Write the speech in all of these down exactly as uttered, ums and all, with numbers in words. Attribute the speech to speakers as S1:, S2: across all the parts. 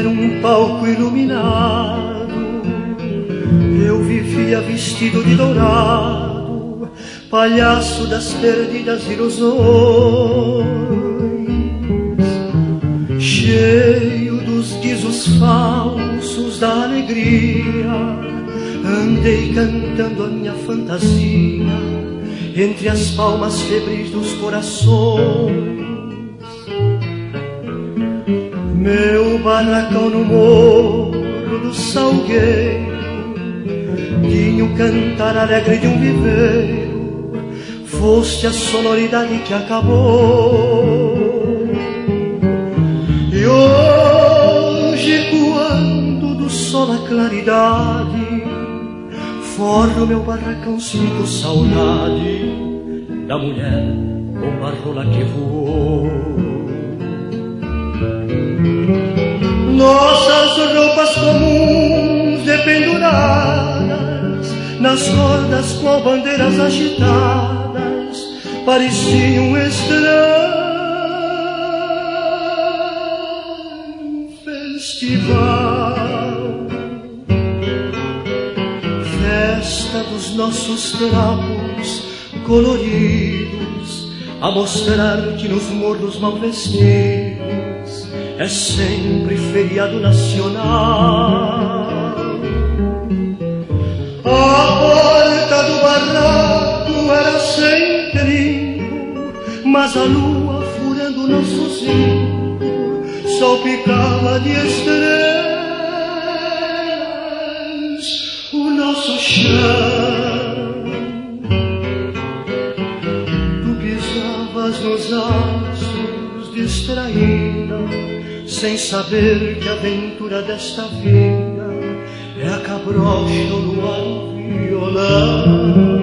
S1: era um palco iluminado, eu vivia vestido de dourado, palhaço das perdidas ilusões, cheio dos guizos falsos da alegria, andei cantando a minha fantasia entre as palmas febris dos corações. Meu barracão no morro do Salgueiro tinha o cantar alegre de um viveiro, foste a sonoridade que acabou. E hoje, coando do sol a claridade, forro meu barracão, sinto saudade da mulher com a rola que voou. Nossas roupas comuns dependuradas nas cordas, qual bandeiras agitadas, pareciam um estranho festival. Festa dos nossos trapos coloridos, a mostrar que nos morros mal vestidos é sempre feriado nacional. A porta do barraco era sem trinco, mas a lua furando nosso zinco salpicava de estrelas o nosso chão. Tu pisavas nos aços distraída, sem saber que a aventura desta vida é a cabrocha, o luar, o violão.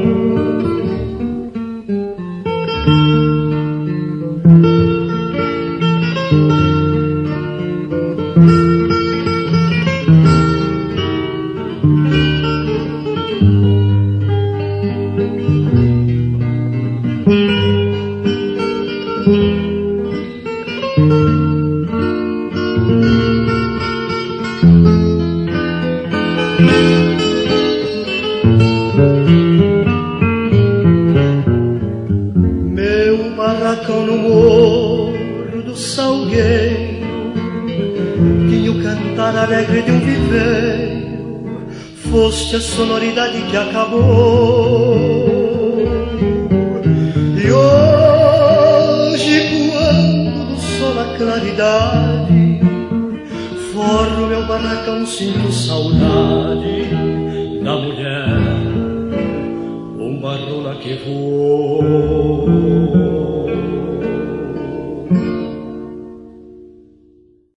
S1: Meu barracão no morro do Salgueiro tinha o cantar alegre de um viveiro, foste a sonoridade que acabou. E hoje, coando do sol a claridade, forro meu barracão, sinto saudade da mulher, uma rola que voou.